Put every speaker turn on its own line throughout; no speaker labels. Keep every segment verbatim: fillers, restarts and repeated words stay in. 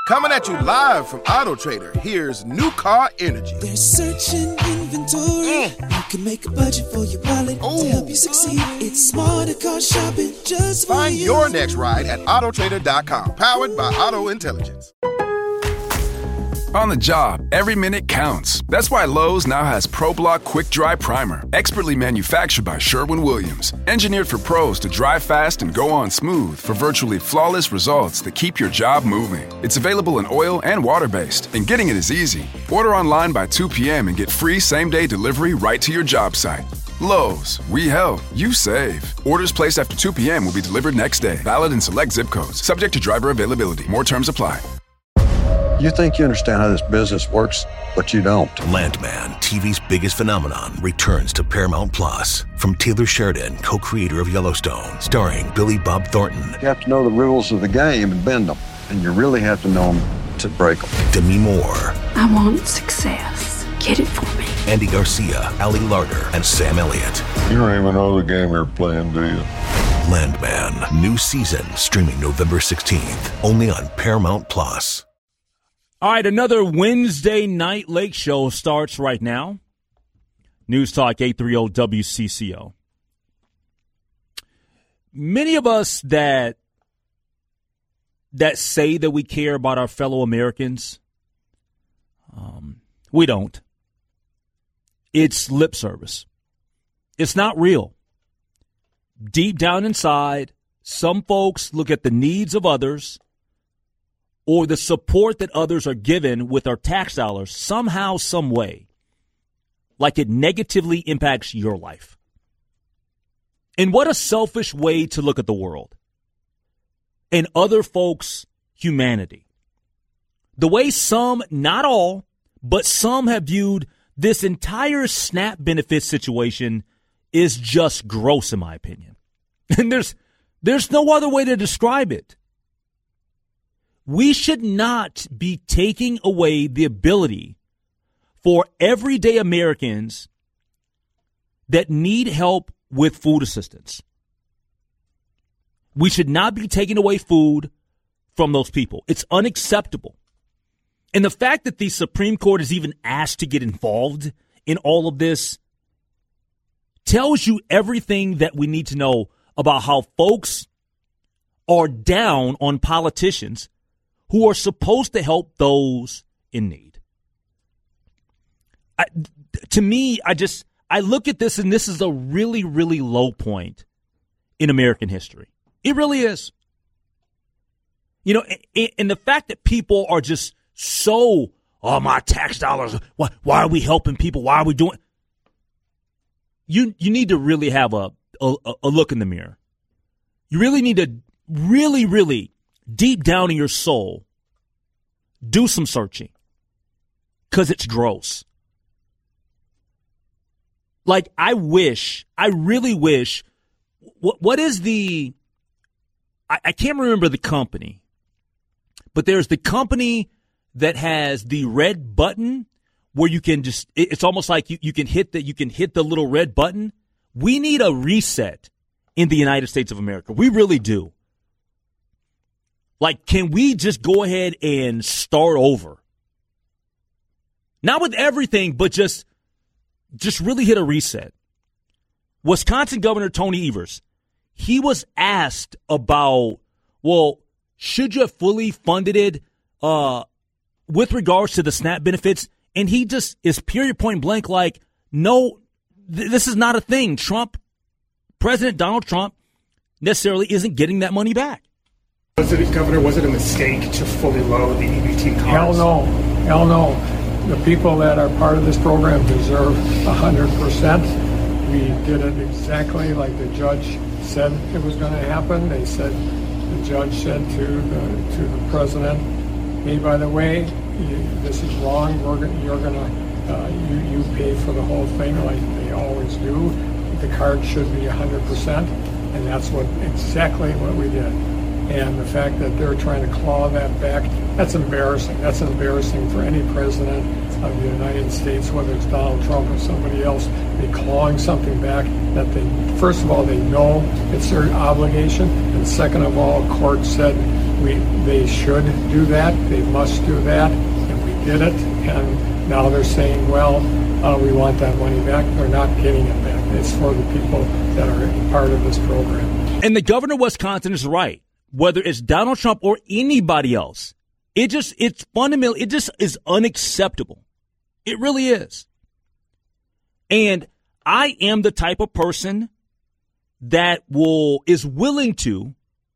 Coming at you live from Auto Trader, here's New Car Energy.
There's searching inventory. Mm. You can make a budget for your wallet Ooh. To help you succeed. It's smarter car shopping just for
Find
you.
your next ride at auto trader dot com. Powered by Auto Intelligence.
On the job, every minute counts. That's why Lowe's now has ProBlock Quick Dry Primer, expertly manufactured by Sherwin-Williams. Engineered for pros to dry fast and go on smooth for virtually flawless results that keep your job moving. It's available in oil and water-based, and getting it is easy. Order online by two p.m. and get free same-day delivery right to your job site. Lowe's, we help, you save. Orders placed after two p.m. will be delivered next day. Valid in select zip codes. Subject to driver availability. More terms apply.
You think you understand how this business works, but you don't.
Landman, T V's biggest phenomenon, returns to Paramount Plus. From Taylor Sheridan, co-creator of Yellowstone, starring Billy Bob Thornton.
You have to know the rules of the game and bend them, and you really have to know them to break them.
Demi Moore.
I want success. Get it for me.
Andy Garcia, Ali Larter, and Sam Elliott.
You don't even know the game you're playing, do you?
Landman, new season, streaming November sixteenth, only on Paramount Plus.
All right, another Wednesday night lake show starts right now. News Talk eight thirty W C C O. Many of us that that say that we care about our fellow Americans, um, we don't. It's lip service. It's not real. Deep down inside, some folks look at the needs of others or the support that others are given with our tax dollars somehow, some way, like it negatively impacts your life. And what a selfish way to look at the world and other folks' humanity. The way some, not all, but some have viewed this entire SNAP benefit situation is just gross, in my opinion. And there's there's no other way to describe it. We should not be taking away the ability for everyday Americans that need help with food assistance. We should not be taking away food from those people. It's unacceptable. And the fact that the Supreme Court is even asked to get involved in all of this tells you everything that we need to know about how folks are down on politicians who are supposed to help those in need. I, to me, I just, I look at this and this is a really, really low point in American history. It really is. You know, and the fact that people are just so, oh, my tax dollars, why, why are we helping people? Why are we doing? You, you need to really have a, a, a look in the mirror. You really need to really, really deep down in your soul, do some searching because it's gross. Like, I wish, I really wish, what, what is the, I, I can't remember the company, but there's the company that has the red button where you can just, it's almost like you, you can hit the, you can hit the little red button. We need a reset in the United States of America. We really do. Like, can we just go ahead and start over? Not with everything, but just, just really hit a reset. Wisconsin Governor Tony Evers, he was asked about, well, should you have fully funded it uh, with regards to the SNAP benefits? And he just is period point blank like, no, th- this is not a thing. Trump, President Donald Trump necessarily isn't getting that money back.
Was it, Governor, was it a mistake to fully load the E B T cards?
Hell no. Hell no. The people that are part of this program deserve one hundred percent. We did it exactly like the judge said it was going to happen. They said, the judge said to the, to the president, hey, by the way, you, this is wrong. We're gonna, you're going to, uh, you, you pay for the whole thing like they always do. The card should be one hundred percent. And that's what exactly what we did. And the fact that they're trying to claw that back That's embarrassing. That's embarrassing for any president of the United States, whether it's Donald Trump or somebody else, be clawing something back that they, first of all, they know it's their obligation, and second of all, court said we they should do that, they must do that, and we did it, and now they're saying, well, uh, we want that money back. They're not getting it back. It's for the people that are part of this program.
And the governor of Wisconsin is right. Whether it's Donald Trump or anybody else, it just, it's fundamental. It just is unacceptable. It really is. And I am the type of person that will, is willing to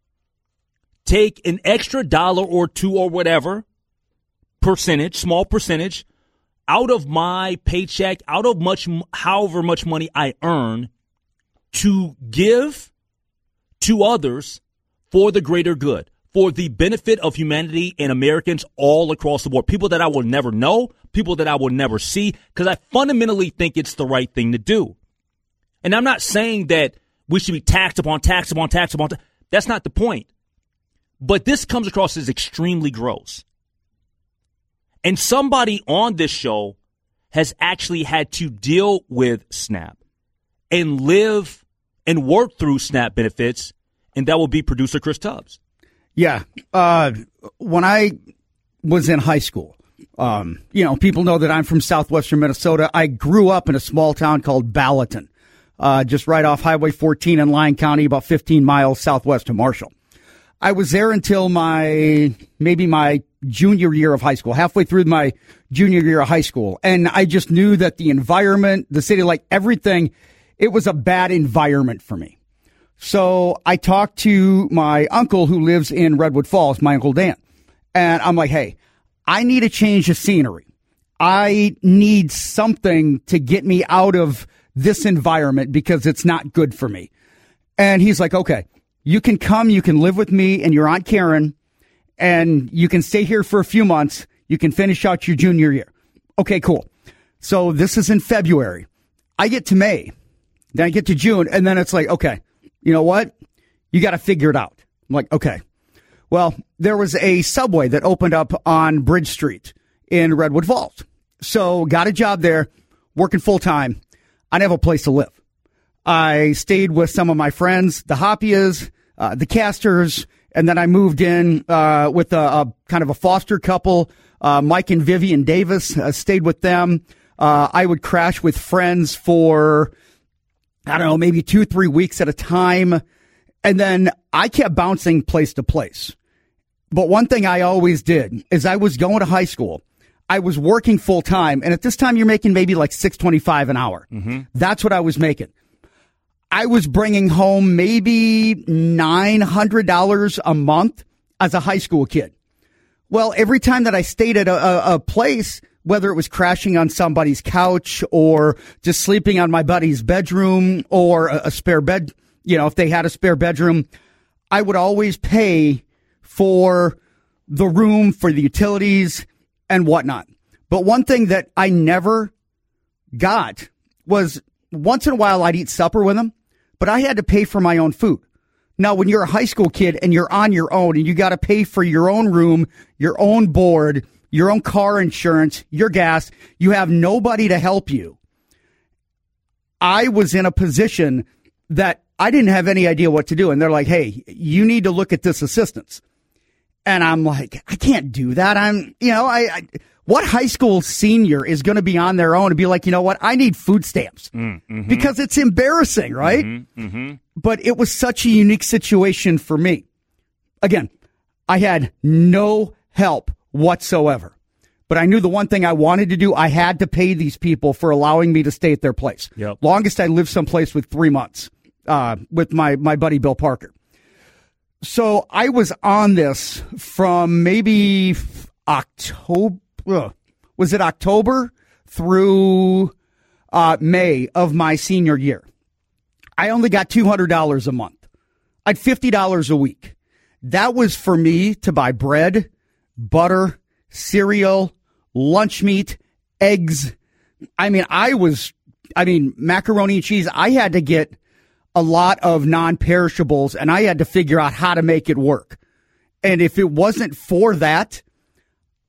take an extra dollar or two or whatever percentage, small percentage, out of my paycheck, out of much, however much money I earn, to give to others for the greater good, for the benefit of humanity and Americans all across the board. People that I will never know, people that I will never see, because I fundamentally think it's the right thing to do. And I'm not saying that we should be taxed upon tax upon tax upon tax. That's not the point. But this comes across as extremely gross. And somebody on this show has actually had to deal with SNAP and live and work through SNAP benefits, and that will be producer Chris Tubbs.
Yeah. Uh, when I was in high school, um, you know, people know that I'm from southwestern Minnesota. I grew up in a small town called Ballatin, uh, just right off Highway fourteen in Lyon County, about fifteen miles southwest of Marshall. I was there until my, maybe my junior year of high school, halfway through my junior year of high school. And I just knew that the environment, the city, like everything, it was a bad environment for me. So I talked to my uncle who lives in Redwood Falls, my Uncle Dan. And I'm like, hey, I need a change of scenery. I need something to get me out of this environment because it's not good for me. And he's like, okay, you can come, you can live with me and your Aunt Karen, and you can stay here for a few months. You can finish out your junior year. Okay, cool. So this is in February. I get to May, then I get to June, and then it's like, okay, you know what? You got to figure it out. I'm like, okay. Well, there was a Subway that opened up on Bridge Street in Redwood Falls. So got a job there, working full time. I didn't have a place to live. I stayed with some of my friends, the Hoppias, uh, the Casters, and then I moved in uh, with a, a kind of a foster couple, uh, Mike and Vivian Davis. I stayed with them. Uh, I would crash with friends for, I don't know, maybe two, three weeks at a time. And then I kept bouncing place to place. But one thing I always did is I was going to high school. I was working full time. And at this time, you're making maybe like six twenty-five an hour. Mm-hmm. That's what I was making. I was bringing home maybe nine hundred dollars a month as a high school kid. Well, every time that I stayed at a, a, a place, whether it was crashing on somebody's couch or just sleeping on my buddy's bedroom or a, a spare bed, you know, if they had a spare bedroom, I would always pay for the room, for the utilities and whatnot. But one thing that I never got was once in a while I'd eat supper with them, but I had to pay for my own food. Now, when you're a high school kid and you're on your own and you got to pay for your own room, your own board, your own car insurance, your gas, you have nobody to help you. I was in a position that I didn't have any idea what to do. And they're like, hey, you need to look at this assistance. And I'm like, I can't do that. I'm, you know, I, I what high school senior is going to be on their own and be like, you know what? I need food stamps mm-hmm. because it's embarrassing, right? Mm-hmm. Mm-hmm. But it was such a unique situation for me. Again, I had no help whatsoever. But I knew the one thing I wanted to do, I had to pay these people for allowing me to stay at their place. Yep. Longest I lived someplace with three months uh, with my, my buddy Bill Parker. So I was on this from maybe October, was it October through uh, May of my senior year. I only got two hundred dollars a month. I had fifty dollars a week. That was for me to buy bread, butter, cereal, lunch meat, eggs. I mean, I was, I mean, macaroni and cheese. I had to get a lot of non-perishables and I had to figure out how to make it work. And if it wasn't for that,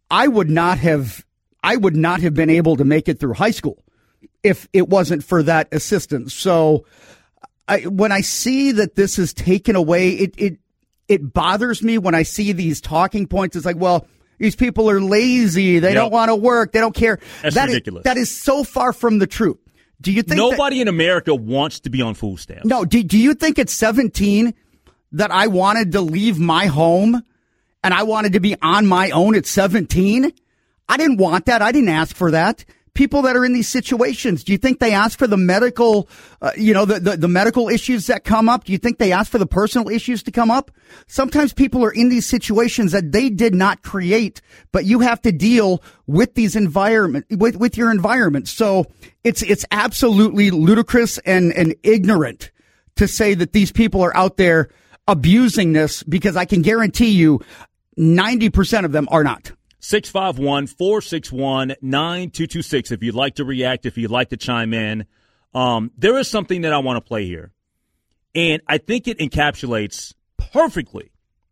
I would not have, I would not have been able to make it through high school if it wasn't for that assistance. So I, when I see that this is taken away, it, it, it bothers me when I see these talking points. It's like, well, these people are lazy. They yep. don't want to work. They don't care.
That's
that
ridiculous.
Is, that is so far from the truth. Do you think
nobody
that,
in America wants to be on food stamps?
No. Do, do you think at seventeen that I wanted to leave my home and I wanted to be on my own at seventeen? I didn't want that. I didn't ask for that. People that are in these situations, do you think they ask for the medical, uh, you know, the, the, the medical issues that come up? Do you think they ask for the personal issues to come up? Sometimes people are in these situations that they did not create, but you have to deal with these environment, with, with your environment. So it's, it's absolutely ludicrous and, and ignorant to say that these people are out there abusing this, because I can guarantee you ninety percent of them are not.
six five one, four six one, nine two two six if you'd like to react, if you'd like to chime in. Um, there is something that I want to play here, and I think it encapsulates perfectly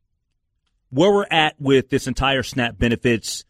where we're at with this entire SNAP benefits,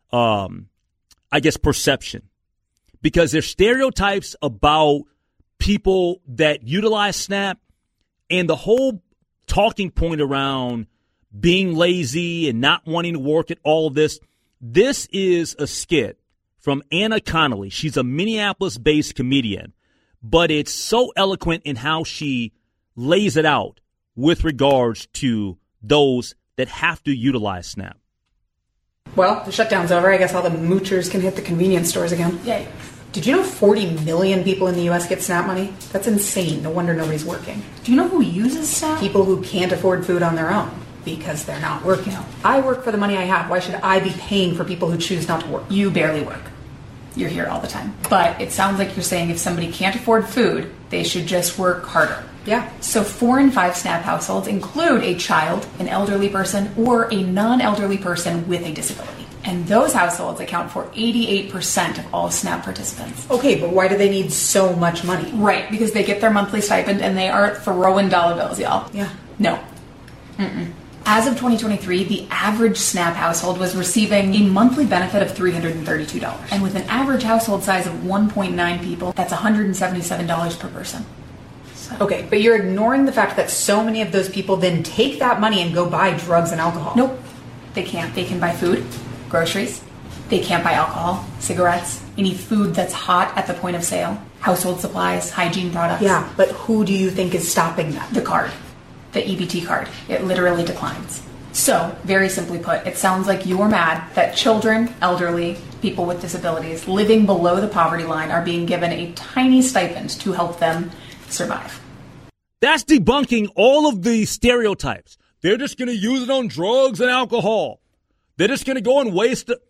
um, I guess, perception. Because there's stereotypes about people that utilize SNAP, and the whole talking point around being lazy and not wanting to work at all of this. This is a skit from Anna Connolly. She's a Minneapolis-based comedian, but it's so eloquent in how she lays it out with regards to those that have to utilize SNAP.
Well, the shutdown's over. I guess all the moochers can hit the convenience stores again. Yay. Did you know forty million people in the U S get SNAP money? That's insane. No wonder nobody's working. Do you know who uses SNAP? People who can't afford food on their own. Because they're not working. I work for the money I have. Why should I be paying for people who choose not to work?
You barely work. You're here all the time. But it sounds like you're saying if somebody can't afford food, they should just work harder.
Yeah.
So four in five SNAP households include a child, an elderly person, or a non-elderly person with a disability. And those households account for eighty-eight percent of all SNAP participants.
Okay, but why do they need so much money?
Right, because they get their monthly stipend and they are throwing dollar bills, y'all.
Yeah.
No. Mm-mm. As of twenty twenty-three, the average SNAP household was receiving a monthly benefit of three hundred thirty-two dollars. And with an average household size of one point nine people, that's one hundred seventy-seven dollars per person.
So. Okay, but you're ignoring the fact that so many of those people then take that money and go buy drugs and alcohol.
Nope, they can't. They can buy food, groceries. They can't buy alcohol, cigarettes, any food that's hot at the point of sale, household supplies, hygiene products.
Yeah, but who do you think is stopping that?
The card. The E B T card. It literally declines. So, very simply put, it sounds like you're mad that children, elderly, people with disabilities living below the poverty line are being given a tiny stipend to help them survive.
That's debunking all of the stereotypes. They're just going to use it on drugs and alcohol. They're just going to go and waste it.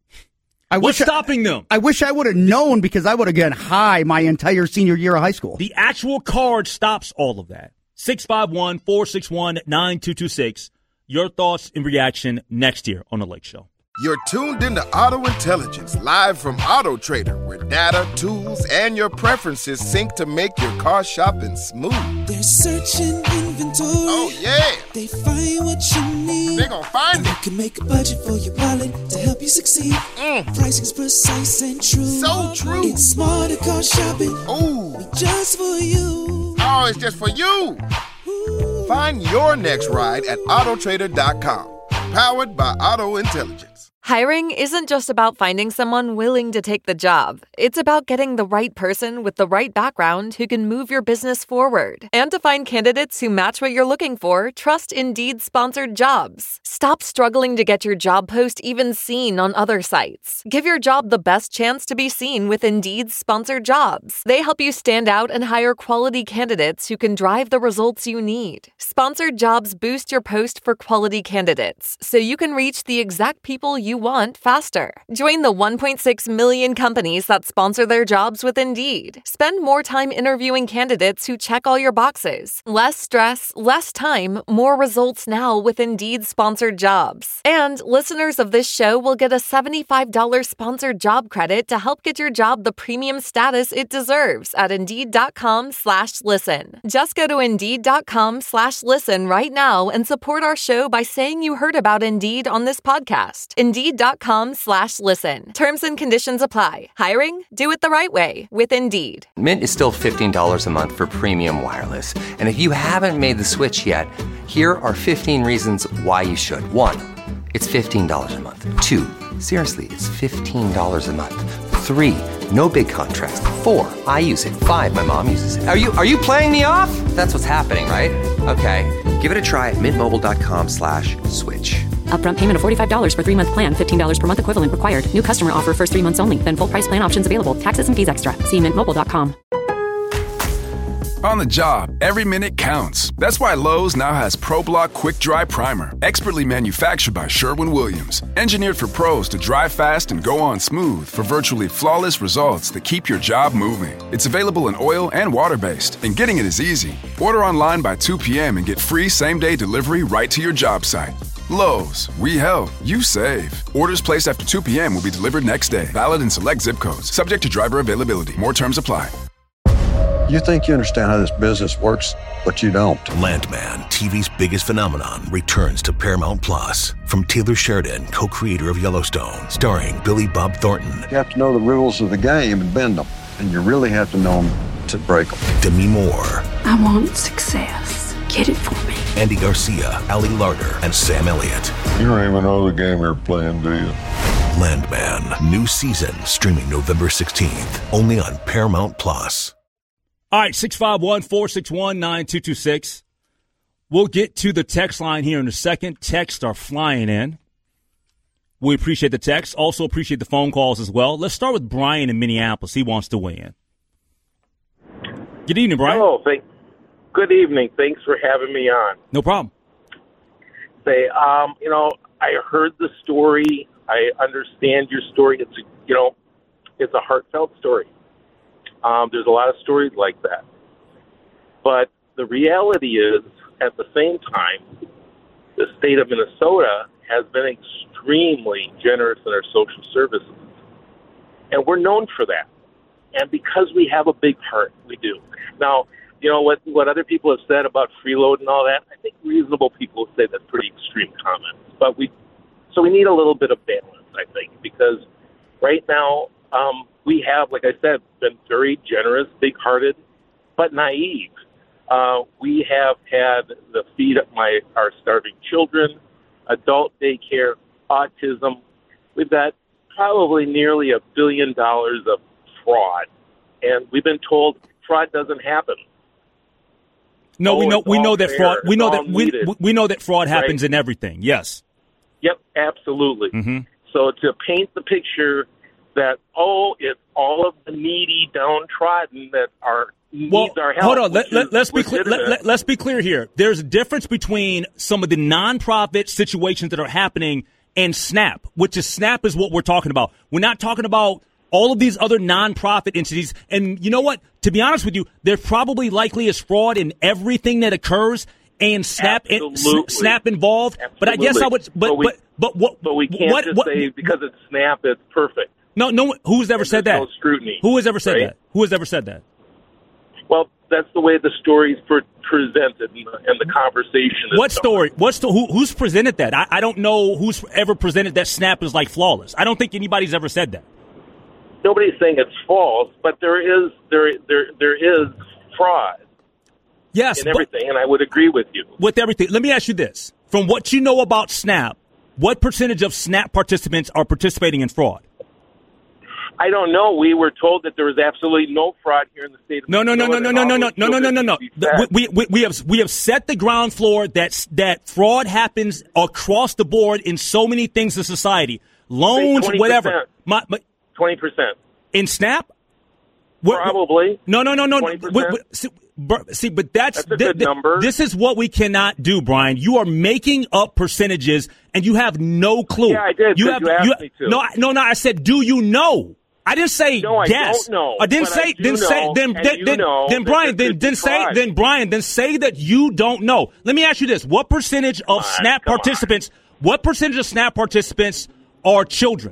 I
What's
wish
stopping
I,
them?
I wish I would have known, because I would have gotten high my entire senior year of high school.
The actual card stops all of that. six five one, four six one, nine two two six. Your thoughts and reaction next year on The Lake Show.
You're tuned into Auto Intelligence, live from Auto Trader, where data, tools, and your preferences sync to make your car shopping smooth.
They're searching inventory.
Oh, yeah.
They find what you need.
They're gonna find it.
You can make a budget for your wallet to help you succeed.
Mm.
Pricing's precise and true.
So true.
It's smarter car shopping.
Ooh.
Just for you.
Oh, it's just for you. Ooh. Find your next ride at auto trader dot com. Powered by Auto Intelligence.
Hiring isn't just about finding someone willing to take the job. It's about getting the right person with the right background who can move your business forward. And to find candidates who match what you're looking for, trust Indeed sponsored jobs. Stop struggling to get your job post even seen on other sites. Give your job the best chance to be seen with Indeed sponsored jobs. They help you stand out and hire quality candidates who can drive the results you need. Sponsored jobs boost your post for quality candidates, so you can reach the exact people you want faster. Join the one point six million companies that sponsor their jobs with Indeed. Spend more time interviewing candidates who check all your boxes. Less stress, less time, more results now with Indeed sponsored jobs. And listeners of this show will get a seventy-five dollars sponsored job credit to help get your job the premium status it deserves at Indeed.com slash listen. Just go to Indeed.com slash listen right now and support our show by saying you heard about Indeed on this podcast. Indeed Indeed.com slash listen. Terms and conditions apply. Hiring? Do it the right way with Indeed.
Mint is still fifteen dollars a month for premium wireless. And if you haven't made the switch yet, here are fifteen reasons why you should. One, it's fifteen dollars a month. Two, seriously, it's fifteen dollars a month. Three, no big contrast. Four, I use it. Five, my mom uses it. Are you are you playing me off? That's what's happening, right? Okay, give it a try at mintmobile.com slash switch.
Upfront payment of forty-five dollars for three-month plan, fifteen dollars per month equivalent required. New customer offer first three months only. Then full price plan options available. Taxes and fees extra. See mint mobile dot com.
On the job, every minute counts. That's why Lowe's now has ProBlock Quick Dry Primer, expertly manufactured by Sherwin-Williams. Engineered for pros to dry fast and go on smooth for virtually flawless results that keep your job moving. It's available in oil and water-based, and getting it is easy. Order online by two p.m. and get free same-day delivery right to your job site. Lowe's, we help, you save. Orders placed after two p.m. will be delivered next day. Valid in select zip codes. Subject to driver availability. More terms apply.
You think you understand how this business works, but you don't.
Landman, T V's biggest phenomenon, returns to Paramount Plus. From Taylor Sheridan, co-creator of Yellowstone, starring Billy Bob Thornton.
You have to know the rules of the game and bend them, and you really have to know them to break them.
Demi Moore.
I want success. Get it for me.
Andy Garcia, Ali Larter, and Sam Elliott.
You don't even know the game you're playing, do you?
Landman, new season, streaming November sixteenth, only on Paramount Plus.
All right, six five one, four six one, nine two two six. We'll get to the text line here in a second. Texts are flying in. We appreciate the text. Also appreciate the phone calls as well. Let's start with Brian in Minneapolis. He wants to weigh in. Good evening, Brian.
Hello. Thank- Good evening. Thanks for having me on.
No problem.
Say, um, you know, I heard the story. I understand your story. It's, a, you know, it's a heartfelt story. Um, there's a lot of stories like that. But the reality is, at the same time, the state of Minnesota has been extremely generous in our social services. And we're known for that. And because we have a big heart, we do. Now, you know, what what other people have said about freeload and all that, I think reasonable people say that's pretty extreme comments. But we, so we need a little bit of balance, I think, because right now, um, we have, like I said, been very generous, big-hearted, but naive. Uh, we have had the feed up my our starving children, adult daycare, autism. We've got probably nearly a billion dollars of fraud, and we've been told fraud doesn't happen.
No,
oh,
we know we know that
fair.
fraud. We
it's
know that we
needed.
we know that fraud happens
right?
in everything. Yes.
Yep, absolutely.
Mm-hmm.
So to paint the picture that, oh, it's all of the needy, downtrodden that are
well,
needs our help.
hold on. Let, let,
is
let's be clear. Let,
legitimate.
let, let's be clear here. There's a difference between some of the nonprofit situations that are happening and SNAP, which is SNAP is what we're talking about. We're not talking about all of these other nonprofit entities. And you know what? To be honest with you, there probably likely is fraud in everything that occurs. And SNAP, and, SNAP involved,
Absolutely.
but I guess I would. But
but we,
but, but what?
But we can't
what,
just
what,
say because it's SNAP, it's perfect.
No, no. Who's ever
and
said that?
No scrutiny.
Who has ever said
right?
that? Who has ever said that?
Well, that's the way the story's pre- presented and the, and the conversation. Is
What
done.
story? What's the, who, who's presented that? I, I don't know who's ever presented that SNAP is like flawless. I don't think anybody's ever said that.
Nobody's saying it's false, but there is there there there is fraud.
Yes,
in everything, and I would agree with you.
With everything. Let me ask you this. From what you know about SNAP, what percentage of SNAP participants are participating in fraud?
I don't know. We were told that there was absolutely no fraud here in the state of
No, no, no, no, no, no, no, no, no, no, no, no, no. We, we, we have we have set the ground floor that that fraud happens across the board in so many things in society. Loans, whatever. My, my,
twenty percent.
In SNAP?
Probably.
No, no, no, no.
twenty percent.
See, see, but that's,
that's a good
th-
number.
This is what we cannot do, Brian. You are making up percentages, and you have no clue.
Yeah, I did.
You
have, you asked
you,
me to.
No, no, no. I said, do you know? I didn't say
no, I
yes.
don't know.
I didn't
but
say.
I do
then
know,
say. Then then then,
know
then Brian. Then then say.
fraud.
Then Brian. Then say that you don't know. Let me ask you this: what percentage of
on,
SNAP participants? On. What percentage of SNAP participants are children?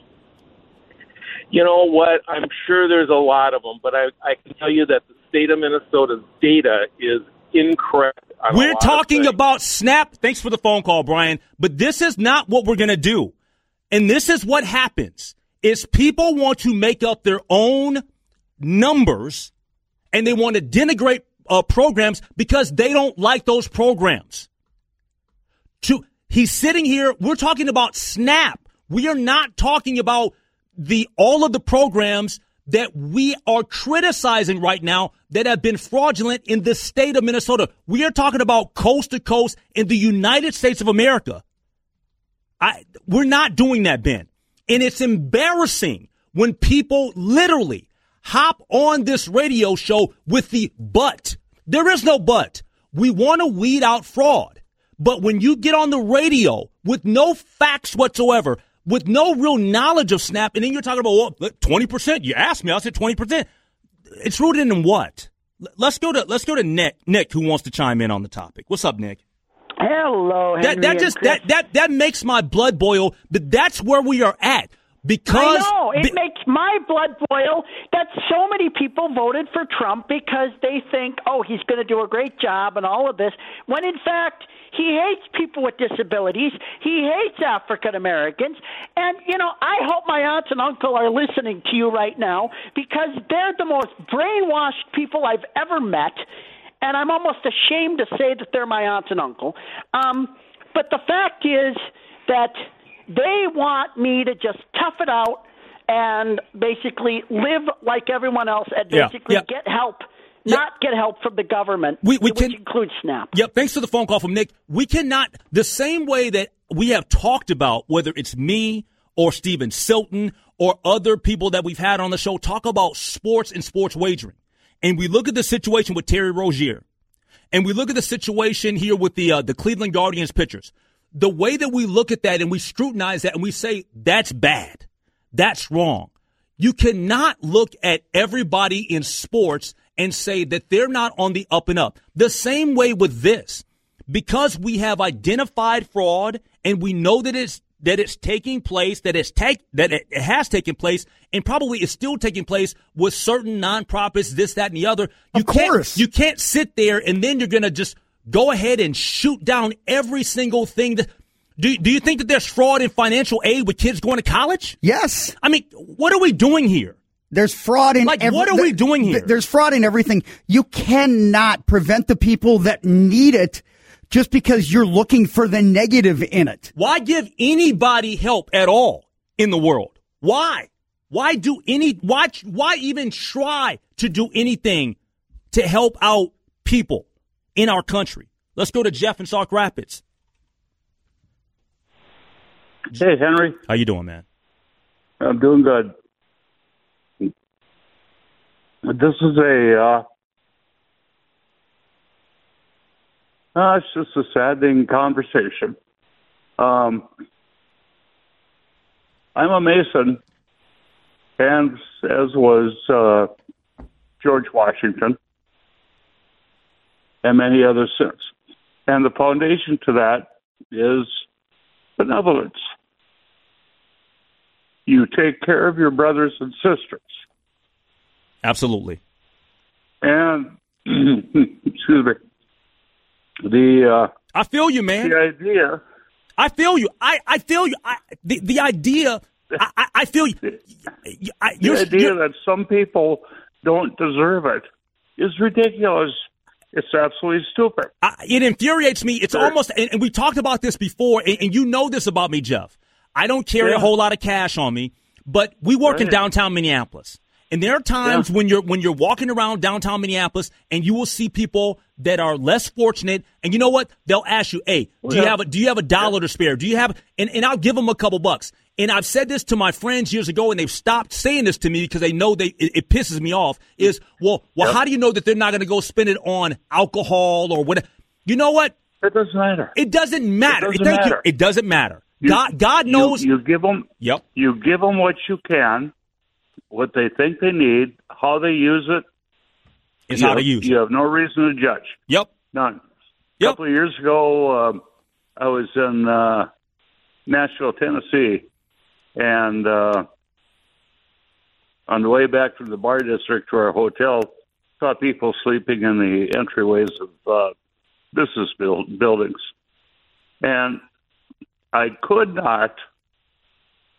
You know what? I'm sure there's a lot of them, but I, I can tell you that the state of Minnesota's data is incorrect. On
we're
a lot
talking
of
about SNAP. Thanks for the phone call, Brian. But this is not what we're going to do. And this is what happens, is people want to make up their own numbers, and they want to denigrate uh, programs because they don't like those programs. To, he's sitting here, we're talking about SNAP. We are not talking about the all of the programs that we are criticizing right now that have been fraudulent in the state of Minnesota. We are talking about coast to coast in the United States of America. I, we're not doing that, Ben. And it's embarrassing when people literally hop on this radio show with the but. There is no but. We want to weed out fraud. But when you get on the radio with no facts whatsoever, with no real knowledge of SNAP, and then you're talking about, well, twenty percent. You asked me, I said twenty percent. It's rooted in what? Let's go to let's go to Nick, Nick, who wants to chime in on the topic. What's up, Nick?
Hello, Henry.
That, that just that, that that makes my blood boil. But that's where we are at. Because
I know. It
be,
makes my blood boil that so many people voted for Trump because they think, oh, he's going to do a great job and all of this, when in fact he hates people with disabilities. He hates African Americans. And, you know, I hope my aunts and uncle are listening to you right now because they're the most brainwashed people I've ever met. And I'm almost ashamed to say that they're my aunts and uncle. Um, but the fact is that they want me to just tough it out and basically live like everyone else and basically
yeah, yeah.
get help,
yeah.
not get help from the government,
we, we
which
can,
includes SNAP.
Yep, thanks for the phone call from Nick. We cannot, the same way that we have talked about, whether it's me or Steven Silton or other people that we've had on the show, talk about sports and sports wagering. And we look at the situation with Terry Rozier. And we look at the situation here with the uh, the Cleveland Guardians pitchers. The way that we look at that and we scrutinize that and we say, that's bad. That's wrong. You cannot look at everybody in sports and say that they're not on the up and up. The same way with this. Because we have identified fraud and we know that it's that it's taking place, that it's take that it has taken place, and probably is still taking place with certain nonprofits, this, that, and the other. You
of course.
Can't, you can't sit there and then you're going to just go ahead and shoot down every single thing. That, do, do you think that there's fraud in financial aid with kids going to college?
Yes.
I mean, what are we doing here?
There's fraud in
like
every,
what are we doing here?
There's fraud in everything. You cannot prevent the people that need it just because you're looking for the negative in it.
Why give anybody help at all in the world? Why? Why do any, why, why even try to do anything to help out people in our country? Let's go to Jeff in Sauk Rapids.
Hey, Henry.
How you doing, man?
I'm doing good. This is a, uh, Uh, it's just a saddening conversation. Um, I'm a Mason, and as was uh, George Washington, and many others since. And the foundation to that is benevolence. You take care of your brothers and sisters.
Absolutely.
And, excuse me. The uh,
I feel you, man.
The idea.
I feel you. I, I feel you. I, the the idea. I, I, I feel you. I,
the idea that some people don't deserve it is ridiculous. It's absolutely stupid.
I, it infuriates me. It's sure. almost, and, and we talked about this before, and, and you know this about me, Jeff. I don't carry yeah. a whole lot of cash on me, but we work right. in downtown Minneapolis. And there are times yeah. when you're when you're walking around downtown Minneapolis and you will see people that are less fortunate, and you know what? They'll ask you, "Hey, do yeah. you have a do you have a dollar yeah. to spare? Do you have?" And and I'll give them a couple bucks. And I've said this to my friends years ago, and they've stopped saying this to me because they know they it, it pisses me off. Is well, well, yep. how do you know that they're not going to go spend it on alcohol or whatever? You know what?
It doesn't matter.
It doesn't matter.
It doesn't
Thank
matter.
you. It doesn't matter.
You,
God, God knows.
You, you give them.
Yep.
You give them what you can. What they think they need, how they use it,
is how
have,
to use
you
it.
You have no reason to judge.
Yep.
None.
Yep.
A couple of years ago, um, I was in uh, Nashville, Tennessee, and uh, on the way back from the bar district to our hotel, saw people sleeping in the entryways of uh, business build- buildings. And I could not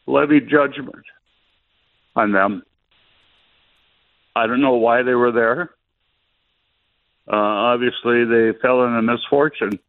levied judgment on them. I don't know why they were there. Uh, obviously, they fell in a misfortune.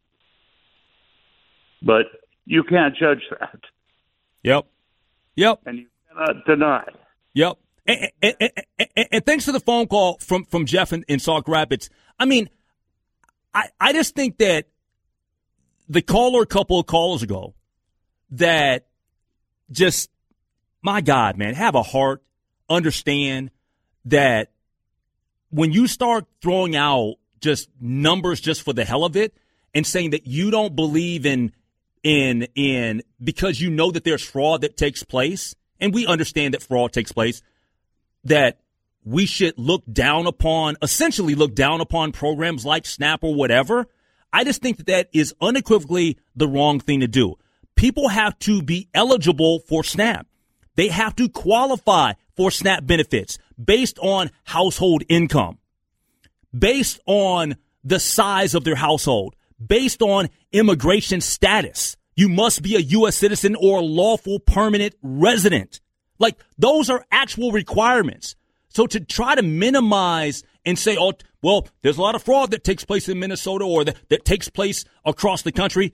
But you can't judge that.
Yep. Yep.
And you cannot deny.
Yep. And, and, and, and, and thanks to the phone call from, from Jeff in, in Sauk Rapids. I mean, I, I just think that the caller a couple of callers ago that just, my God, man, have a heart, understand that when you start throwing out just numbers just for the hell of it and saying that you don't believe in in in because you know that there's fraud that takes place, and we understand that fraud takes place, that we should look down upon, essentially look down upon programs like SNAP or whatever. I just think that that is unequivocally the wrong thing to do. People have to be eligible for SNAP. They have to qualify for SNAP benefits based on household income, based on the size of their household, based on immigration status. You must be a U S citizen or a lawful permanent resident. Like, those are actual requirements. So to try to minimize and say, oh, well, there's a lot of fraud that takes place in Minnesota or that, that takes place across the country.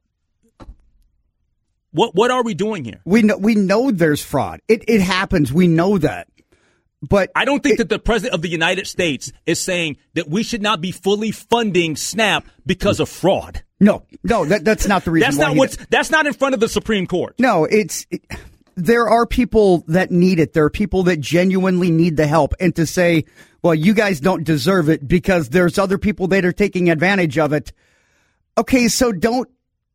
What what are we doing here?
We know we know there's fraud. It it happens. We know that. But
I don't think
it,
that the president of the United States is saying that we should not be fully funding SNAP because of fraud.
No, no, that that's not the reason.
That's
why
not what's. That's not in front of the Supreme Court.
No, it's. It, there are people that need it. There are people that genuinely need the help, and to say, well, you guys don't deserve it because there's other people that are taking advantage of it. Okay, so don't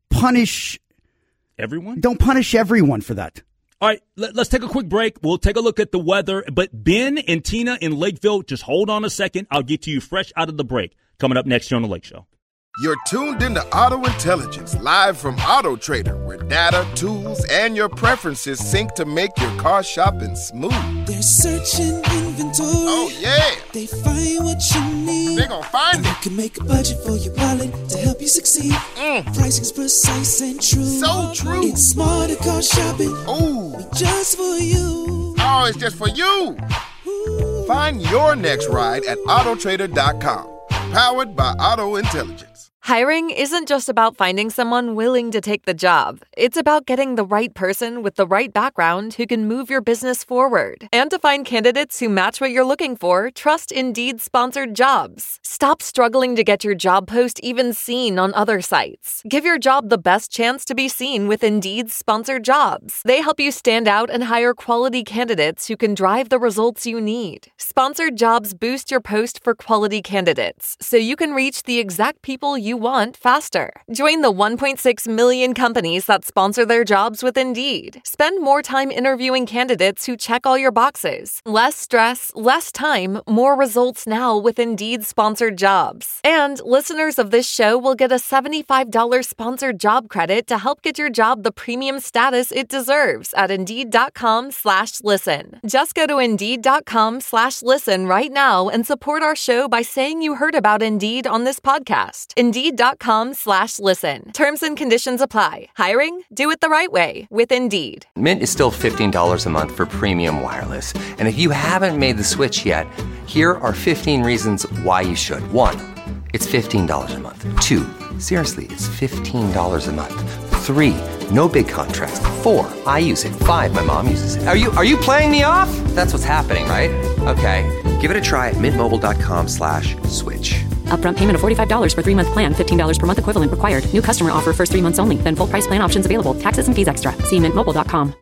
punish
everyone.
Don't punish everyone for that.
All right, let, let's take a quick break. We'll take a look at the weather. But Ben and Tina in Lakeville, just hold on a second. I'll get to you fresh out of the break. Coming up next here on The Lake Show.
You're tuned into Auto Intelligence, live from Auto Trader, where data, tools, and your preferences sync to make your car shopping smooth.
They're searching inventory.
Oh, yeah.
They find what you need.
They're gonna find it.
You can make a budget for your wallet to help you succeed.
Mm.
Pricing's precise and true.
So true.
It's smarter car shopping.
Ooh.
Just for you.
Oh, it's just for you. Ooh. Find your next ride at auto trader dot com. Powered by Auto Intelligence.
Hiring isn't just about finding someone willing to take the job. It's about getting the right person with the right background who can move your business forward. And to find candidates who match what you're looking for, trust Indeed sponsored jobs. Stop struggling to get your job post even seen on other sites. Give your job the best chance to be seen with Indeed sponsored jobs. They help you stand out and hire quality candidates who can drive the results you need. Sponsored jobs boost your post for quality candidates, so you can reach the exact people you want faster. Join the one point six million companies that sponsor their jobs with Indeed. Spend more time interviewing candidates who check all your boxes. Less stress, less time, more results now with Indeed sponsored jobs. And listeners of this show will get a seventy-five dollars sponsored job credit to help get your job the premium status it deserves at Indeed.com slash listen. Just go to Indeed.com slash listen right now and support our show by saying you heard about Indeed on this podcast. Indeed.com slash listen. Terms and conditions apply. Hiring? Do it the right way with Indeed.
Mint is still fifteen dollars a month for premium wireless. And if you haven't made the switch yet, here are fifteen reasons why you should. One, it's fifteen dollars a month. Two, seriously, it's fifteen dollars a month. Three, no big contrast. Four, I use it. Five, my mom uses it. Are you are you playing me off? That's what's happening, right? Okay, give it a try at mintmobile.com slash switch.
Upfront payment of forty-five dollars for three-month plan, fifteen dollars per month equivalent required. New customer offer first three months only. Then full price plan options available. Taxes and fees extra. See mint mobile dot com.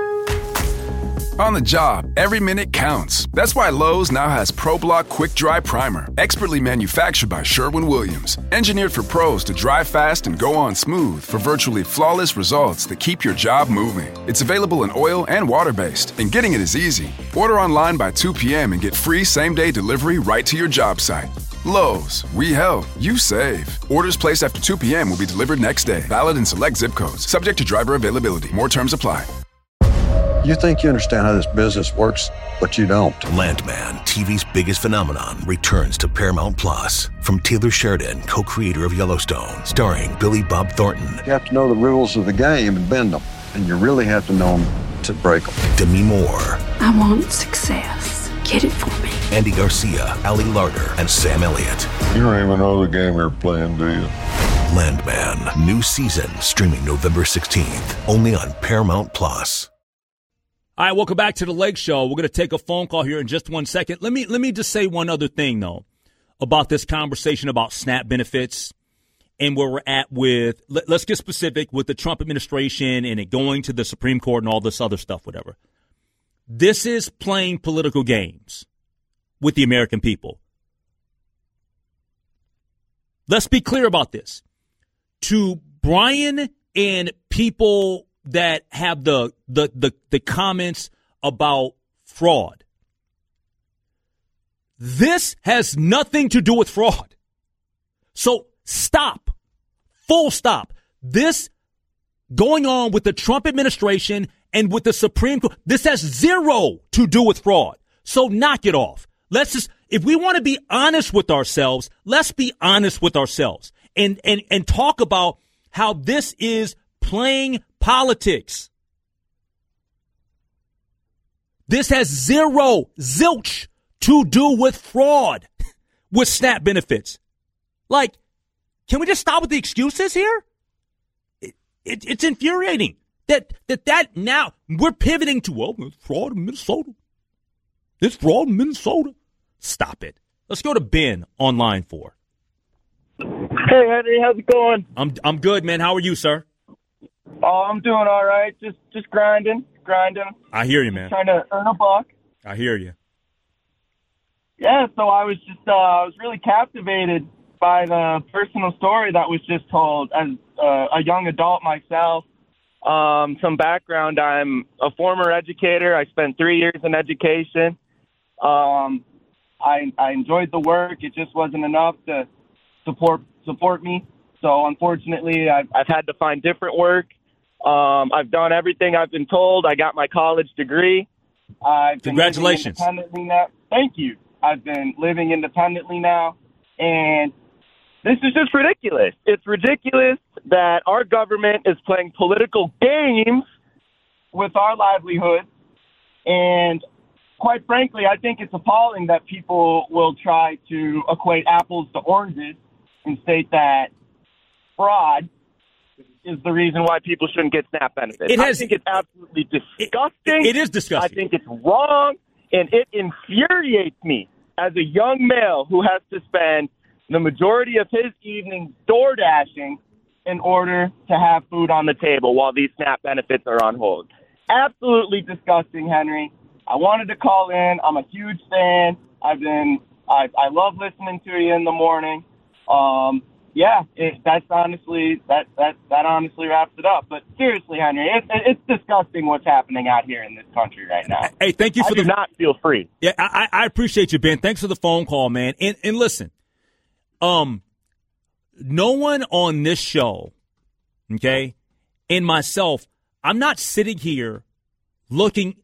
On the job, every minute counts. That's why Lowe's now has ProBlock Quick Dry Primer, expertly manufactured by Sherwin-Williams. Engineered for pros to dry fast and go on smooth for virtually flawless results that keep your job moving. It's available in oil and water-based, and getting it is easy. Order online by two p.m. and get free same-day delivery right to your job site. Lowe's, we help, you save. Orders placed after two p.m. will be delivered next day. Valid in select zip codes. Subject to driver availability. More terms apply.
You think you understand how this business works, but you don't.
Landman, T V's biggest phenomenon, returns to Paramount Plus. From Taylor Sheridan, co-creator of Yellowstone, starring Billy Bob Thornton.
You have to know the rules of the game and bend them. And you really have to know them to break them.
Demi Moore,
I want success. Get it for me.
Andy Garcia, Ali Larder, and Sam Elliott.
You don't even know the game you're playing, do you?
Landman, new season, streaming November sixteenth, only on Paramount Plus.
All right, welcome back to the Lake Show. We're going to take a phone call here in just one second. Let me let me just say one other thing, though, about this conversation about SNAP benefits and where we're at with, let, let's get specific, with the Trump administration and it going to the Supreme Court and all this other stuff, whatever. This is playing political games with the American people. Let's be clear about this. To Brian and people that have the, the the the comments about fraud, this has nothing to do with fraud. So stop. Full stop. This going on with the Trump administration and with the Supreme Court, this has zero to do with fraud. So knock it off. Let's just, if we want to be honest with ourselves, let's be honest with ourselves and and and talk about how this is playing politics. This has zero, zilch to do with fraud with SNAP benefits. Like, can we just stop with the excuses here? It, it, it's infuriating that, that that now we're pivoting to, well, there's fraud in Minnesota. There's fraud in Minnesota. Stop it. Let's go to Ben on line four.
Hey, Henry, how's it going?
I'm I'm good, man. How are you, sir?
Oh, I'm doing all right. Just just grinding, grinding.
I hear you, man.
Trying to earn a buck.
I hear you.
Yeah, so I was just uh, I was really captivated by the personal story that was just told. As uh, a young adult myself, um, some background: I'm a former educator. I spent three years in education. Um, I I enjoyed the work. It just wasn't enough to support support me. So unfortunately, I've, I've had to find different work. Um, I've done everything I've been told. I got my college degree. I've been
Congratulations.
living independently now. Thank you. I've been living independently now, and this is just ridiculous. It's ridiculous that our government is playing political games with our livelihoods, and quite frankly, I think it's appalling that people will try to equate apples to oranges and state that fraud is the reason why people shouldn't get SNAP benefits.
It has,
I think it's absolutely disgusting.
It, it is disgusting.
I think it's wrong, and it infuriates me as a young male who has to spend the majority of his evenings door dashing in order to have food on the table while these SNAP benefits are on hold. Absolutely disgusting, Henry. I wanted to call in. I'm a huge fan. I've been, I, I love listening to you in the morning. Um, yeah, it, that's honestly, that, that, that honestly wraps it up. But seriously, Henry, it, it, it's disgusting what's happening out here in this country right now.
Hey, thank you for
I
the.
do not feel free.
Yeah, I, I appreciate you, Ben. Thanks for the phone call, man. And and listen, um, no one on this show, okay, and myself, I'm not sitting here looking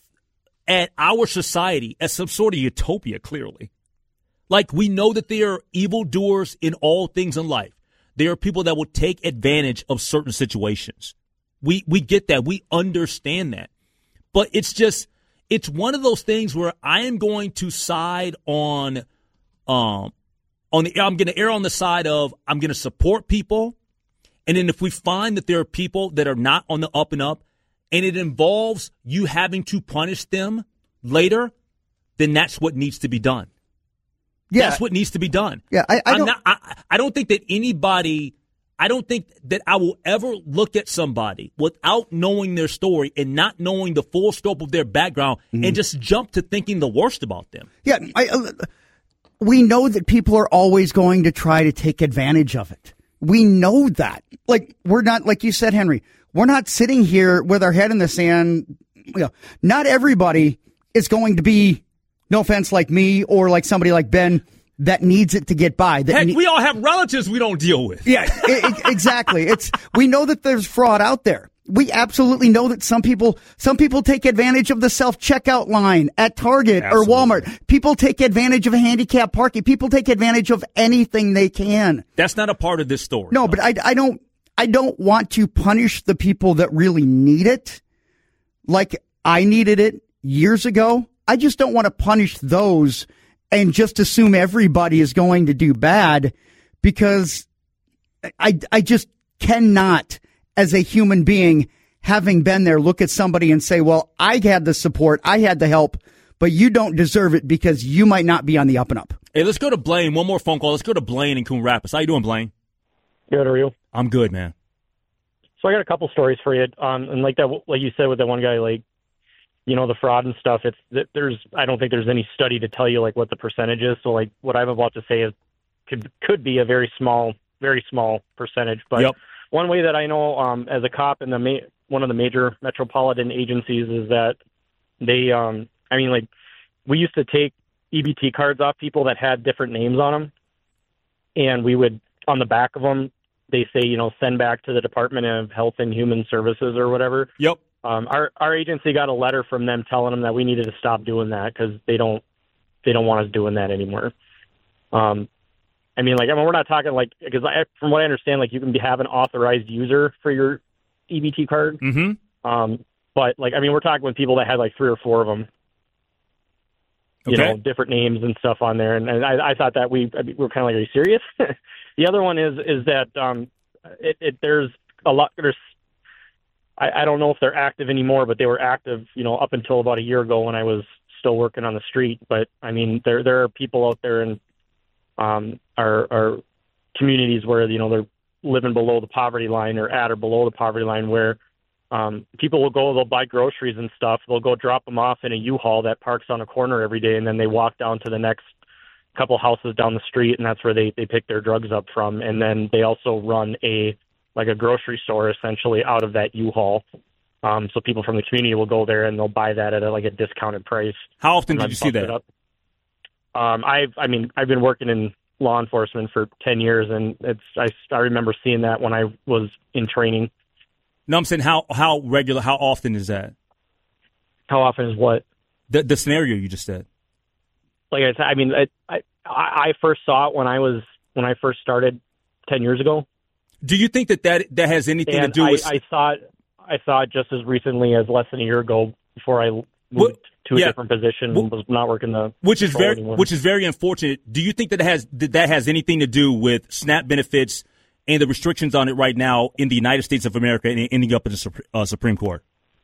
at our society as some sort of utopia, clearly. Like, we know that there are evildoers in all things in life. There are people that will take advantage of certain situations. We we get that. We understand that. But it's just, it's one of those things where I am going to side on, um, on the, I'm going to err on the side of, I'm going to support people. And then if we find that there are people that are not on the up and up, and it involves you having to punish them later, then that's what needs to be done.
Yeah.
That's what needs to be done.
Yeah, I, I
I'm
don't.
not, I, I don't think that anybody, I don't think that I will ever look at somebody without knowing their story and not knowing the full scope of their background
Mm-hmm.
and just jump to thinking the worst about them.
Yeah, I, uh, we know that people are always going to try to take advantage of it. We know that. Like, we're not, like you said, Henry, we're not sitting here with our head in the sand. You know, not everybody is going to be, no offense, like me or like somebody like Ben that needs it to get by. That
Heck,
ne-
we all have relatives we don't deal with.
Yeah, I- I- exactly. It's we know that there's fraud out there. We absolutely know that some people some people take advantage of the self-checkout line at Target
Absolutely.
or Walmart. People take advantage of handicap parking. People take advantage of anything they can.
That's not a part of this story.
No, but I, I don't I don't want to punish the people that really need it. Like I needed it years ago. I just don't want to punish those and just assume everybody is going to do bad, because I, I just cannot, as a human being, having been there, look at somebody and say, well, I had the support, I had the help, but you don't deserve it because you might not be on the up and up.
Hey, let's go to Blaine. One more phone call. Let's go to Blaine in Coon Rapids. How you doing, Blaine?
Good, are you?
I'm good, man.
So I got a couple stories for you. Um, and like that, like you said with that one guy, like, you know, the fraud and stuff, it's there's, I don't think there's any study to tell you like what the percentage is. So like what I'm about to say is could, could be a very small, very small percentage. But
yep.
One way that I know, um, as a cop in the ma- one of the major metropolitan agencies is that they, um, I mean, like we used to take E B T cards off people that had different names on them. And we would, on the back of them, they say, you know, send back to the Department of Health and Human Services or whatever.
Yep.
Um, our our agency got a letter from them telling them that we needed to stop doing that because they don't they don't want us doing that anymore. Um, I mean, like, I mean, we're not talking like, because from what I understand, like you can be, have an authorized user for your E B T card.
Mm-hmm.
Um, but like, I mean, we're talking with people that had like three or four of them. You
Okay.
know, different names and stuff on there, and, and I, I thought that we I mean, we were kind of like, are you serious? The other one is is that um, it, it there's a lot there's. I, I don't know if they're active anymore, but they were active, you know, up until about a year ago when I was still working on the street. But I mean, there there are people out there in um, our, our communities where, you know, they're living below the poverty line or at or below the poverty line, where um, people will go, they'll buy groceries and stuff. They'll go drop them off in a U-Haul that parks on a corner every day, and then they walk down to the next couple houses down the street, and that's where they, they pick their drugs up from. And then they also run a like a grocery store essentially out of that U-Haul. Um, so people from the community will go there and they'll buy that at a, like a discounted price.
How often did you see that?
Um, I've, I mean, I've been working in law enforcement for ten years, and it's, I, I remember seeing that when I was in training.
No, I'm saying how, how regular, how often is that?
How often is what?
The, the scenario you just said.
Like I said, I mean, I, I, I first saw it when I was, when I first started ten years ago.
Do you think that that, that has anything
and
to do
I,
with?
I saw it. I saw it just as recently as less than a year ago before I moved
Well,
to a
yeah.
different position and was not working the
Which is
patrol
very,
anymore.
which is very unfortunate. Do you think that it has that, that has anything to do with SNAP benefits and the restrictions on it right now in the United States of America and ending up in the Sup- uh, Supreme Court?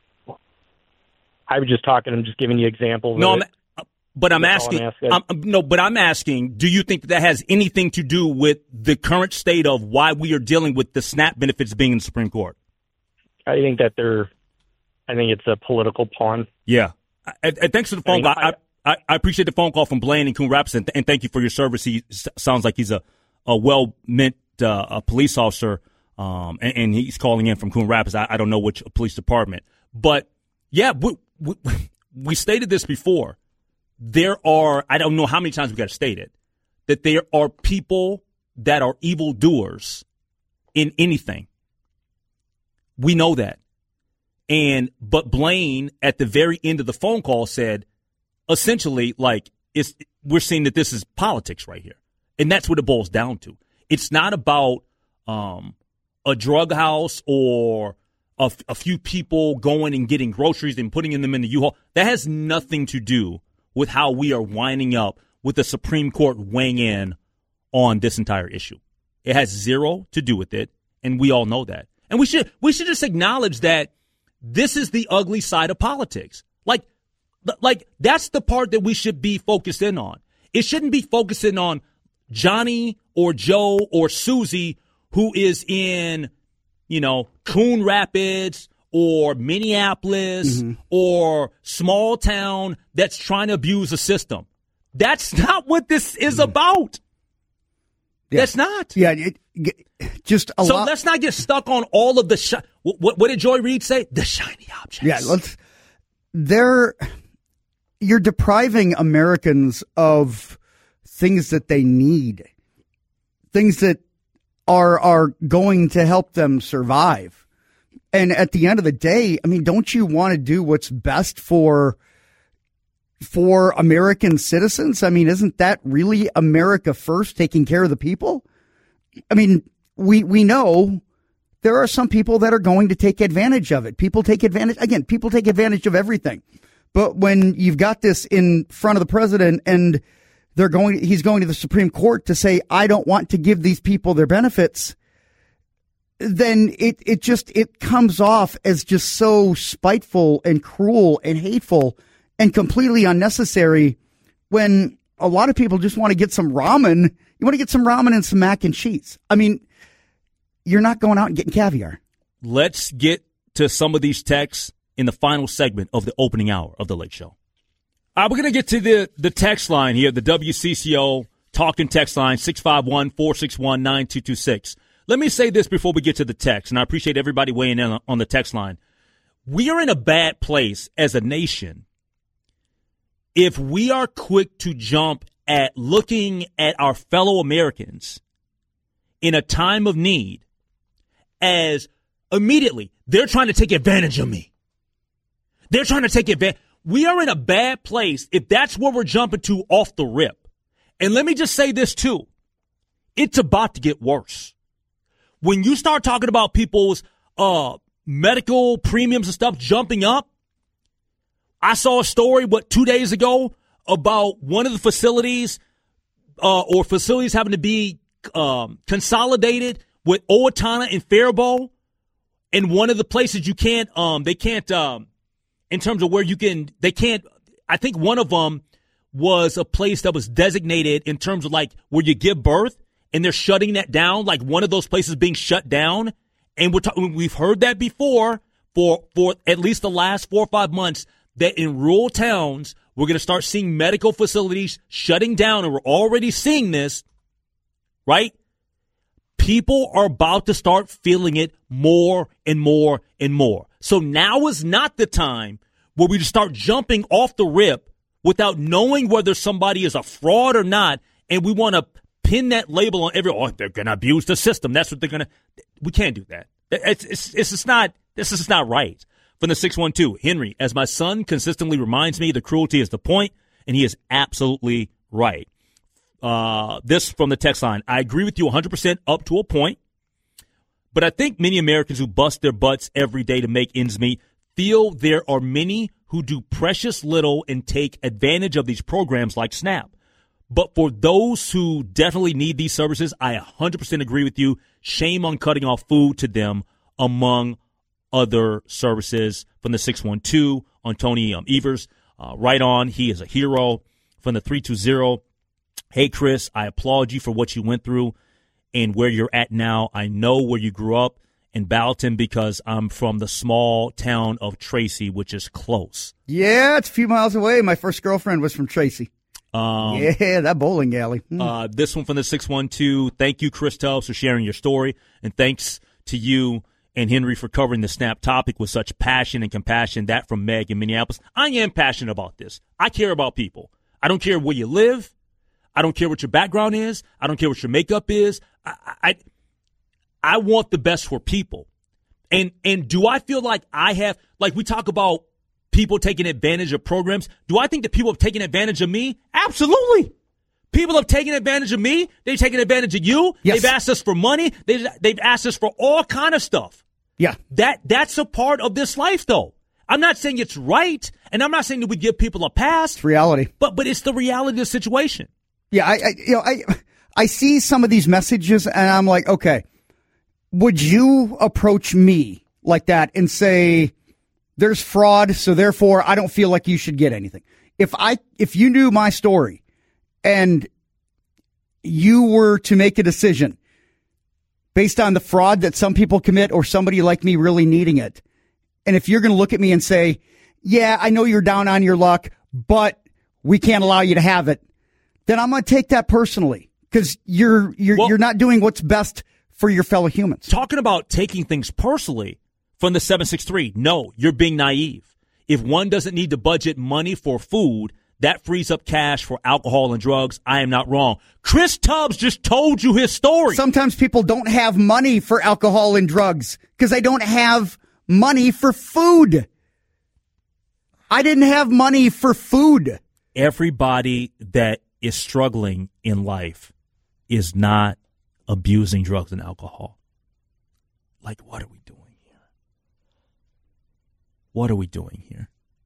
I was just talking. I'm just giving you examples.
No,
of
I'm,
it.
but I'm
That's all
asking.
I'm asking.
I'm, no, but I'm asking. Do you think that, that has anything to do with the current state of why we are dealing with the SNAP benefits being in the Supreme Court?
I think that they're. I think it's a political pawn.
Yeah. I, I, thanks for the phone
I
call.
mean,
I, I, I appreciate the phone call from Blaine and Coon Rapids, and, and thank you for your service. He s- sounds like he's a, a well-meant uh, a police officer, um, and, and he's calling in from Coon Rapids. I, I don't know which police department. But, yeah, we, we, we stated this before. There are, I don't know how many times we got to state it, that there are people that are evildoers in anything. We know that. And but Blaine at the very end of the phone call said, essentially, like it's we're seeing that this is politics right here, and that's what it boils down to. It's not about um, a drug house or a, f- a few people going and getting groceries and putting them in the U-Haul. That has nothing to do with how we are winding up with the Supreme Court weighing in on this entire issue. It has zero to do with it, and we all know that. And we should we should just acknowledge that. This is the ugly side of politics. Like, like that's the part that we should be focused in on. It shouldn't be focusing on Johnny or Joe or Susie who is in, you know, Coon Rapids or Minneapolis mm-hmm. or small town that's trying to abuse the system. That's not what this is mm-hmm. about.
Yeah.
That's not.
Yeah, it, just a
so
lot.
let's not get stuck on all of the. Shi- what, what did Joy Reid say? The shiny objects.
Yeah, let's. They're you're depriving Americans of things that they need, things that are are going to help them survive. And at the end of the day, I mean, don't you want to do what's best for? For American citizens? I mean, isn't that really America first, taking care of the people? I mean, we we know there are some people that are going to take advantage of it. People take advantage, again, people take advantage of everything. But when you've got this in front of the president and they're going, he's going to the Supreme Court to say, I don't want to give these people their benefits, then it, it just, it comes off as just so spiteful and cruel and hateful and completely unnecessary when a lot of people just want to get some ramen. You want to get some ramen and some mac and cheese. I mean, you're not going out and getting caviar.
Let's get to some of these texts in the final segment of the opening hour of the Lake Show. Uh, we're going to get to the, the text line here, the W C C O talking text line, six five one, four six one, nine two two six. Let me say this before we get to the text, and I appreciate everybody weighing in on the text line. We are in a bad place as a nation if we are quick to jump at looking at our fellow Americans in a time of need as immediately they're trying to take advantage of me. They're trying to take advantage. We are in a bad place if that's where we're jumping to off the rip. And let me just say this, too. It's about to get worse. When you start talking about people's uh, medical premiums and stuff jumping up, I saw a story, what, two days ago about one of the facilities uh, or facilities having to be um, consolidated with Owatonna and Faribault. And one of the places you can't, um, they can't, um, in terms of where you can, they can't, I think one of them was a place that was designated in terms of like where you give birth, and they're shutting that down, like one of those places being shut down. And we're talking, we've heard that before for, for at least the last four or five months, that in rural towns, we're going to start seeing medical facilities shutting down, and we're already seeing this, right? People are about to start feeling it more and more and more. So now is not the time where we just start jumping off the rip without knowing whether somebody is a fraud or not, and we want to pin that label on every, oh, they're going to abuse the system. That's what they're going to, we can't do that. It's, it's, it's just not, this is just not right. From the six one two, Henry, as my son consistently reminds me, the cruelty is the point, and he is absolutely right. Uh, this from the text line, I agree with you one hundred percent up to a point, but I think many Americans who bust their butts every day to make ends meet feel there are many who do precious little and take advantage of these programs like SNAP. But for those who definitely need these services, I one hundred percent agree with you. Shame on cutting off food to them, among other services. From the six one two, on Tony um, Evers, uh, right on. He is a hero. From the three two zero, hey, Chris, I applaud you for what you went through and where you're at now. I know where you grew up in Balleton because I'm from the small town of Tracy, which is close.
Yeah, it's a few miles away. My first girlfriend was from Tracy.
Um,
yeah, that bowling alley. Mm.
Uh, this one from the six one two. Thank you, Chris Tubbs, for sharing your story. And thanks to you and Henry for covering the SNAP topic with such passion and compassion. That from Meg in Minneapolis. I am passionate about this. I care about people. I don't care where you live. I don't care what your background is. I don't care what your makeup is. I, I, I want the best for people. And, and do I feel like I have, like we talk about people taking advantage of programs. Do I think that people have taken advantage of me? Absolutely. People have taken advantage of me. They've taken advantage of you. Yes. They've asked us for money. They've, they've asked us for all kind of stuff.
Yeah.
That, that's a part of this life, though. I'm not saying it's right, and I'm not saying that we give people a pass.
It's reality.
But, but it's the reality of the situation.
Yeah, I, I, you know, I, I see some of these messages, and I'm like, okay, would you approach me like that and say, there's fraud, so therefore I don't feel like you should get anything? If I, if you knew my story and you were to make a decision based on the fraud that some people commit or somebody like me really needing it, and if you're going to look at me and say, yeah, I know you're down on your luck, but we can't allow you to have it, then I'm going to take that personally because you're you're well, you're not doing what's best for your fellow humans.
Talking about taking things personally from the seven six three, no, you're being naive. If one doesn't need to budget money for food, that frees up cash for alcohol and drugs. I am not wrong. Chris Tubbs just told you his story.
Sometimes people don't have money for alcohol and drugs because they don't have money for food. I didn't have money for food.
Everybody that is struggling in life is not abusing drugs and alcohol. Like, what are we doing here? What are we doing here?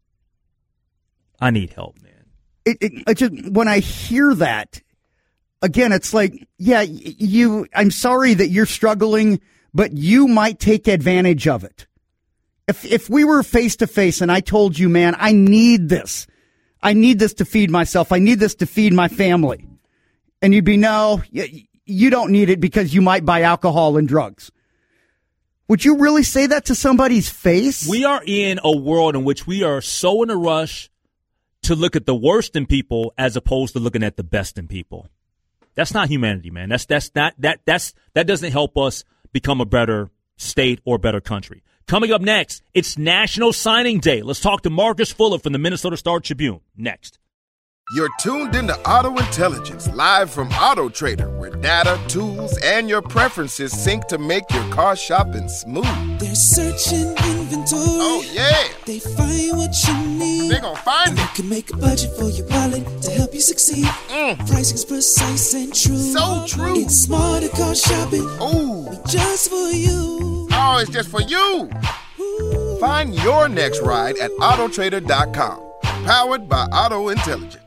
I need help, man.
It, it, it just, when I hear that, again, it's like, yeah, you, I'm sorry that you're struggling, but you might take advantage of it. If if we were face to face and I told you, man, I need this. I need this to feed myself. I need this to feed my family. And you'd be, no, you don't need it because you might buy alcohol and drugs. Would you really say that to somebody's face?
We are in a world in which we are so in a rush to look at the worst in people as opposed to looking at the best in people. That's not humanity, man. That's that's not that that's that doesn't help us become a better state or better country. Coming up next, it's National Signing Day. Let's talk to Marcus Fuller from the Minnesota Star Tribune. Next.
You're tuned into Auto Intelligence, live from Auto Trader, where data, tools, and your preferences sync to make your car shopping smooth.
They're searching inventory.
Oh, yeah.
They find what you need.
They're gonna find
and
it.
You can make a budget for your wallet to help you succeed. Mm. Pricing's precise and true.
So true.
It's smarter car shopping.
Ooh.
Just for you.
Oh, it's just for you. Ooh. Find your next ride at auto trader dot com. Powered by Auto Intelligence.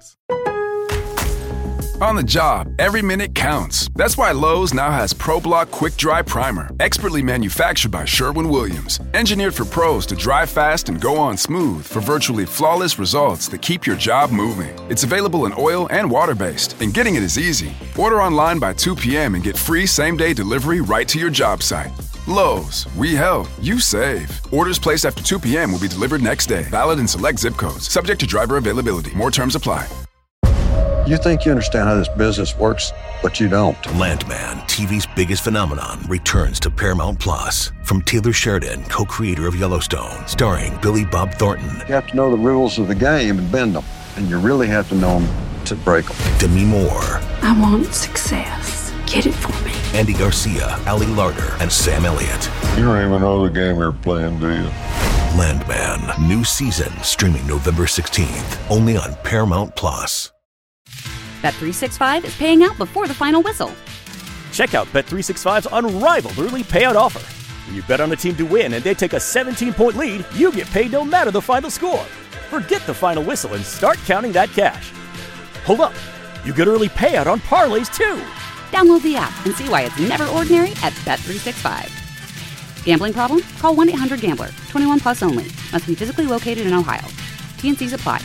On the job, every minute counts. That's why Lowe's now has ProBlock Quick Dry Primer, expertly manufactured by Sherwin-Williams. Engineered for pros to dry fast and go on smooth for virtually flawless results that keep your job moving. It's available in oil and water-based, and getting it is easy. Order online by two p.m. and get free same-day delivery right to your job site. Lowe's, we help, you save. Orders placed after two p.m. will be delivered next day. Valid in select zip codes. Subject to driver availability. More terms apply.
You think you understand how this business works, but you don't.
Landman, T V's biggest phenomenon, returns to Paramount Plus. From Taylor Sheridan, co-creator of Yellowstone, starring Billy Bob Thornton.
You have to know the rules of the game and bend them, and you really have to know them to break them.
Demi Moore.
I want success. Get it for me.
Andy Garcia, Ali Larter, and Sam Elliott.
You don't even know the game you're playing, do you?
Landman, new season, streaming November sixteenth, only on Paramount Plus.
Bet three sixty-five is paying out before the final whistle.
Check out Bet three sixty-five's unrivaled early payout offer. When you bet on a team to win and they take a seventeen-point lead, you get paid no matter the final score. Forget the final whistle and start counting that cash. Hold up. You get early payout on parlays, too.
Download the app and see why it's never ordinary at Bet three sixty-five. Gambling problem? Call one eight hundred gambler. twenty-one plus only. Must be physically located in Ohio. T and C's apply.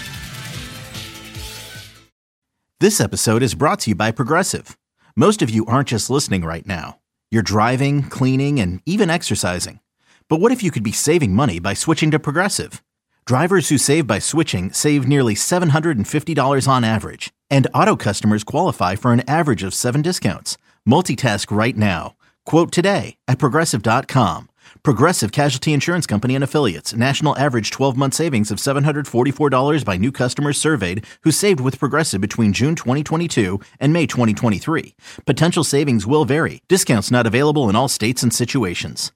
This episode is brought to you by Progressive. Most of you aren't just listening right now. You're driving, cleaning, and even exercising. But what if you could be saving money by switching to Progressive? Drivers who save by switching save nearly seven hundred fifty dollars on average. And auto customers qualify for an average of seven discounts. Multitask right now. Quote today at Progressive dot com. Progressive Casualty Insurance Company and Affiliates. National average twelve-month savings of seven hundred forty-four dollars by new customers surveyed who saved with Progressive between June twenty twenty-two and May twenty twenty-three. Potential savings will vary. Discounts not available in all states and situations.